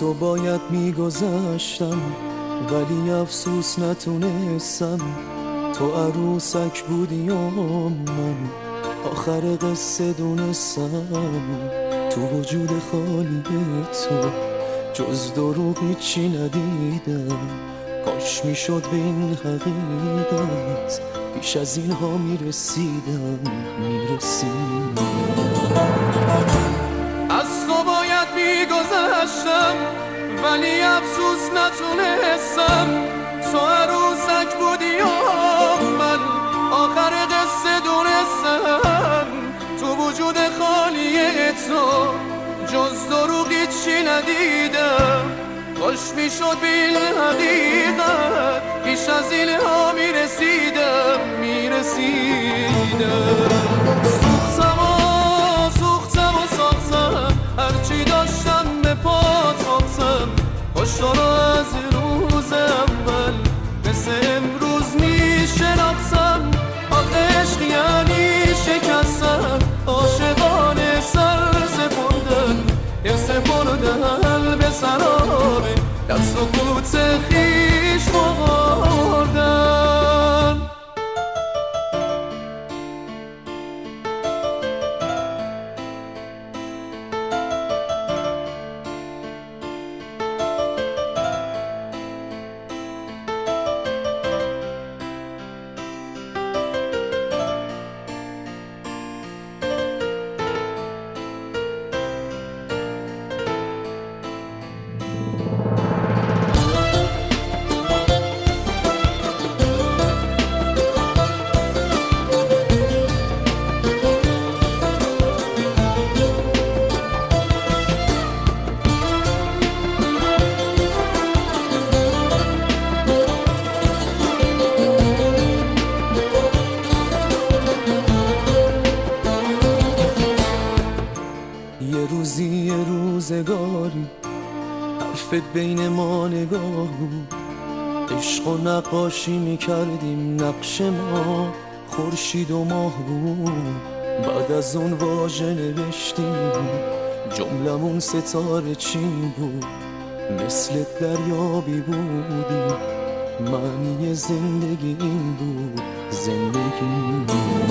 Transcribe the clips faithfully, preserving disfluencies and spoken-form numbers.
تو باید میگذشتم ولی افسوس نتونستم. تو عروسک بودی و من آخر قصه دونستم. تو وجود خالی تو جز دروغ هیچی ندیدم. کاش میشد به این حقیقت بیش از اینها میرسیدم میرسیدم. از تو باید میگذشتم ولی افسوس نتونستم. تو عروسک بودی و من آخر قصه دونستم. تو وجود خالی تو جز دروغی چی ندیدم. کاش میشد به این حقیقت بیش از اینها میرسیدم میرسیدم. سوختم و سوختم و ساختم هرچی داشتم به پا تاختم. کاش تو رو از روز اول مثل امروز میشناختم. آخه عشق یعنی شکستن، عاشقانه سر سپردن، دل سپردن به سرابه در سکوت خویش مردن. یه روزی یه روزگاری حرفت بین ما نگاه بود. عشق و نقاشی میکردیم نقش ما خورشید و ماه بود. بعد از اون واژه نوشتیم جملمون ستاره چین بود. مثل دریابی بودی معنی زندگی این بود زندگی.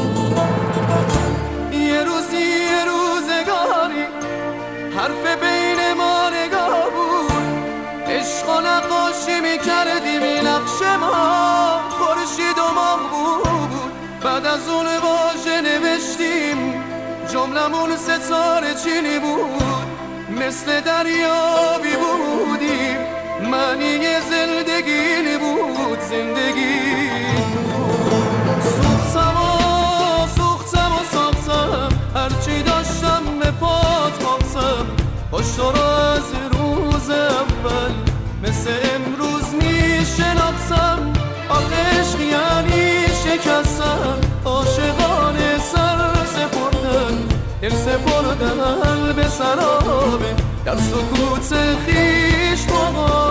یه روزی یه روزگاری حرف بین ما نگاه بود. عشق و نقاشی میکردیم این نقش ما خورشید و ماه بود. بعد از اون واژه نوشتیم جملمون ستاره چینی بود. مثل دریابی بودیم معنی زندگی بود زندگی. سوختم و سوختم و ساختم هرچی داشتم به پا تاختم. کاش تو رو از روز اول مثل امروز میشناختم. آخه عشق یعنی شکستن، عاشقانه سر سپردن، دل سپردن به سرابه در سکوت خویش مردن.